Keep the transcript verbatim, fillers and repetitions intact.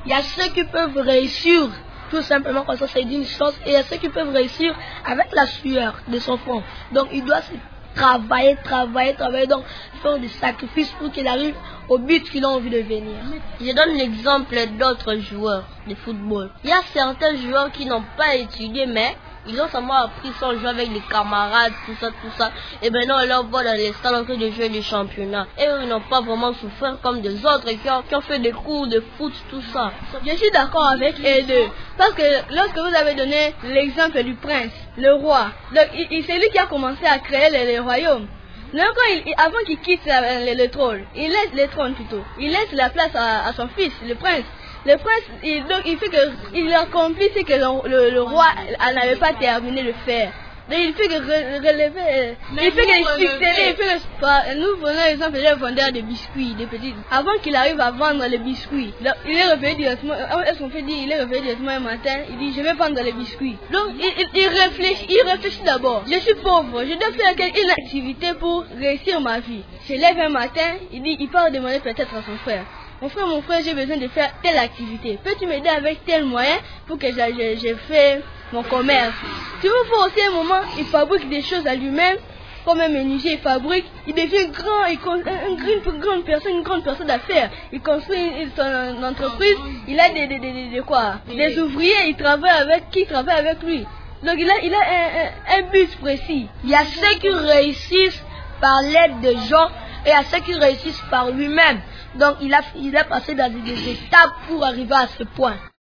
Il y a ceux qui peuvent réussir tout simplement comme ça, c'est d'une chance. Et il y a ceux qui peuvent réussir avec la sueur de son front. Donc il doit se travailler, travailler, travailler, donc faire des sacrifices pour qu'il arrive au but qu'il a envie de venir. Je donne l'exemple d'autres joueurs de football. Il y a certains joueurs qui n'ont pas étudié, mais ils ont seulement appris sans jouer avec les camarades, tout ça, tout ça. Et maintenant, on leur voit dans les stades en train de jouer des championnats. Et eux, ils n'ont pas vraiment souffert comme des autres qui ont, qui ont fait des cours de foot, tout ça. Je suis d'accord avec eux deux. Parce que lorsque vous avez donné l'exemple du prince, le roi, donc c'est lui qui a commencé à créer les, les royaumes. Donc, quand il, avant qu'il quitte le, le trône, il laisse le trône plutôt. Il laisse la place à, à son fils, le prince. Le prince, il, donc, il fait que, il accomplit ce que le, le, le roi n'avait pas terminé de faire. Donc, il fait que re, relever, Mais il fait que succéder, il fait que, nous prenons l'exemple des vendeurs de biscuits, des petits. Avant qu'il arrive à vendre les biscuits, il est revenu directement, est-ce qu'on fait dire, il est revenu directement un matin, il dit, je vais vendre les biscuits. Donc, il, il, il réfléchit, il réfléchit d'abord. Je suis pauvre, je dois faire une activité pour réussir ma vie. Je lève un matin, il dit, il part demander peut-être à son frère. Mon frère, mon frère, j'ai besoin de faire telle activité. Peux-tu m'aider avec tel moyen pour que je, je fasse mon commerce? Tu veux voir aussi un moment, il fabrique des choses à lui-même, comme un menuisier, il fabrique, il devient grand, il une, une grande personne, une grande personne d'affaires. Il construit une, son entreprise, il a des, des, des, des, quoi, des ouvriers, il travaille avec qui travaille avec lui. Donc il a, il a un, un, un but précis. Il y a ceux qui réussissent par l'aide de gens et il y a ceux qui réussissent par lui-même. Donc il a, il a passé dans des étapes pour arriver à ce point.